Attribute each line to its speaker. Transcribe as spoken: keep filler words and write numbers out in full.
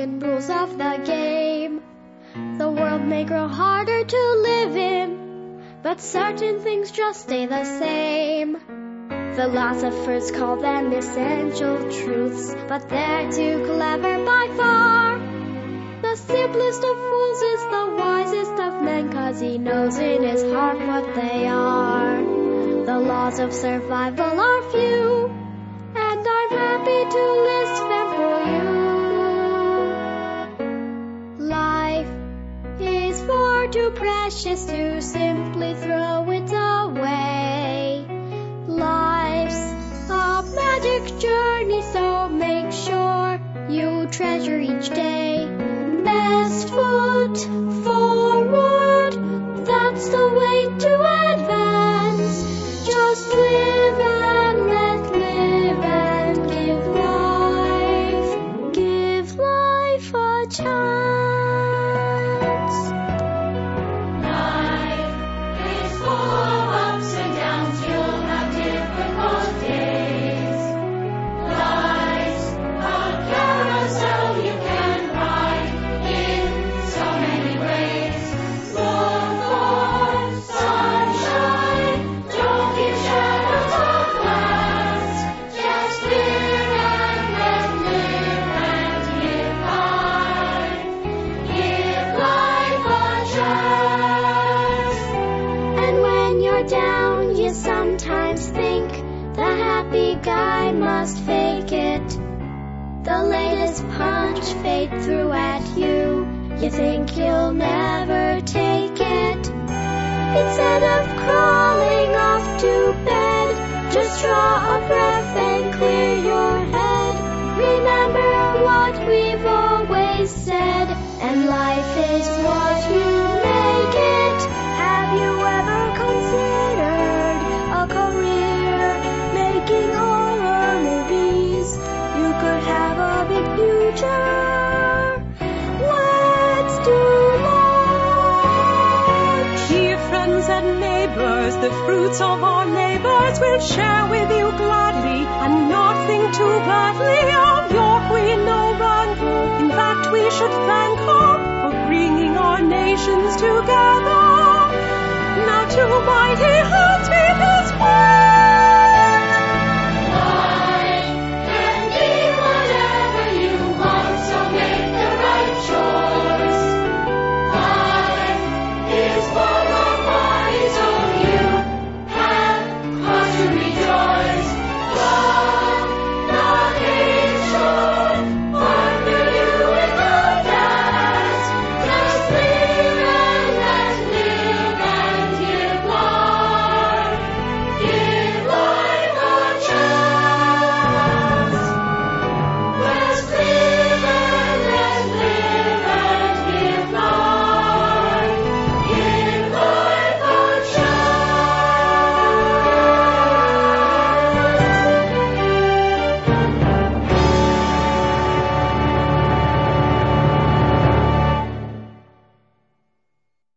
Speaker 1: unspoken rules of the game. The world may grow harder to live in, but certain things just stay the same. Philosophers call them essential truths, but they're too clever by far. The simplest of fools is the wisest of men, 'cause he knows in his heart what they are. The laws of survival are few, and I'm happy to list them for you. Life is far too precious to simply throw it away. Life's a magic journey, so make sure you treasure each day. Best foot forward, that's the way to advance. Just live and let live and give life, give life a chance.
Speaker 2: Life is full of ups and downs, you'll have difficult days. Life's a carousel you can ride in so many ways. Look for sunshine, don't give shadows a glance. Just live and let live and give life, give life a chance.
Speaker 1: And when you're down, you sometimes think the happy guy must fake it. The latest punch fade through at you. You think you'll never take it. Instead of crawling off to bed, just draw a breath and clear your head. Remember what we've always said, and life is what you make it. Have you ever considered a career making horror movies? You could have a big future. Let's do launch.
Speaker 3: Dear friends and neighbors, the fruits of our labors we'll share with you gladly, and not think too badly of York we know ranker. In fact, we should thank her for bringing our nations together. Now to mighty